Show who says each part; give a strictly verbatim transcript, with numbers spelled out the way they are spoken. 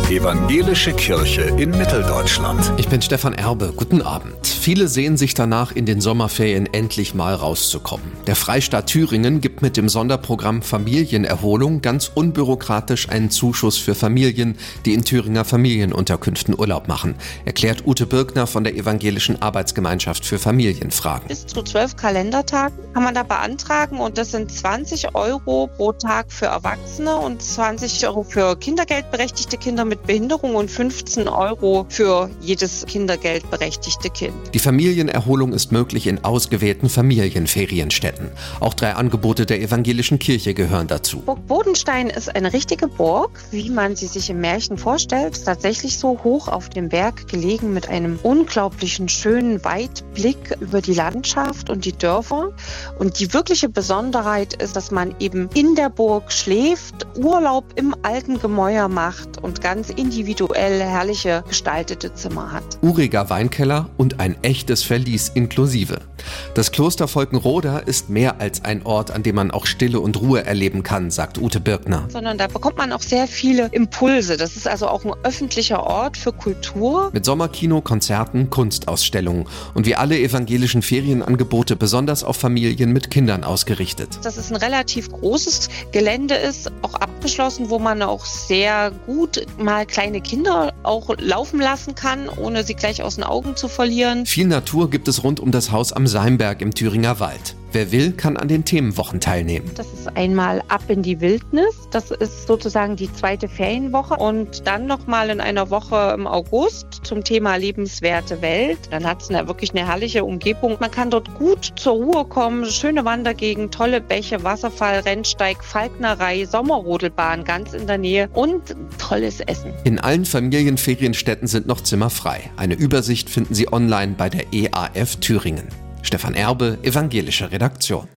Speaker 1: Evangelische Kirche in Mitteldeutschland.
Speaker 2: Ich bin Stefan Erbe. Guten Abend. Viele sehen sich danach, in den Sommerferien endlich mal rauszukommen. Der Freistaat Thüringen gibt mit dem Sonderprogramm Familienerholung ganz unbürokratisch einen Zuschuss für Familien, die in Thüringer Familienunterkünften Urlaub machen, erklärt Ute Birkner von der Evangelischen Arbeitsgemeinschaft für Familienfragen.
Speaker 3: Bis zu zwölf Kalendertagen kann man da beantragen und das sind zwanzig Euro pro Tag für Erwachsene und zwanzig Euro für kindergeldberechtigte Kinder mit Behinderung und fünfzehn Euro für jedes kindergeldberechtigte Kind.
Speaker 2: Die Familienerholung ist möglich in ausgewählten Familienferienstätten. Auch drei Angebote der evangelischen Kirche gehören dazu.
Speaker 3: Burg Bodenstein ist eine richtige Burg, wie man sie sich im Märchen vorstellt. Ist tatsächlich so hoch auf dem Berg gelegen mit einem unglaublichen schönen Weitblick über die Landschaft und die Dörfer. Und die wirkliche Besonderheit ist, dass man eben in der Burg schläft, Urlaub im alten Gemäuer macht und ganz individuell herrliche gestaltete Zimmer hat.
Speaker 2: Uriger Weinkeller und ein echtes Verlies inklusive. Das Kloster Volkenroda ist mehr als ein Ort, an dem man auch Stille und Ruhe erleben kann, sagt Ute Birkner.
Speaker 3: Sondern da bekommt man auch sehr viele Impulse. Das ist also auch ein öffentlicher Ort für Kultur.
Speaker 2: Mit Sommerkino, Konzerten, Kunstausstellungen und wie alle evangelischen Ferienangebote besonders auf Familien mit Kindern ausgerichtet.
Speaker 3: Dass es ein relativ großes Gelände ist, auch abgeschlossen, wo man auch sehr gut mal kleine Kinder auch laufen lassen kann, ohne sie gleich aus den Augen zu verlieren.
Speaker 2: Viel Natur gibt es rund um das Haus am Seimberg im Thüringer Wald. Wer will, kann an den Themenwochen teilnehmen.
Speaker 3: Das ist einmal Ab in die Wildnis. Das ist sozusagen die zweite Ferienwoche. Und dann nochmal in einer Woche im August zum Thema lebenswerte Welt. Dann hat es eine, wirklich eine herrliche Umgebung. Man kann dort gut zur Ruhe kommen. Schöne Wandergegend, tolle Bäche, Wasserfall, Rennsteig, Falknerei, Sommerrodelbahn ganz in der Nähe und tolles Essen.
Speaker 2: In allen Familienferienstätten sind noch Zimmer frei. Eine Übersicht finden Sie online bei der E A F Thüringen. Stefan Erbe, evangelische Redaktion.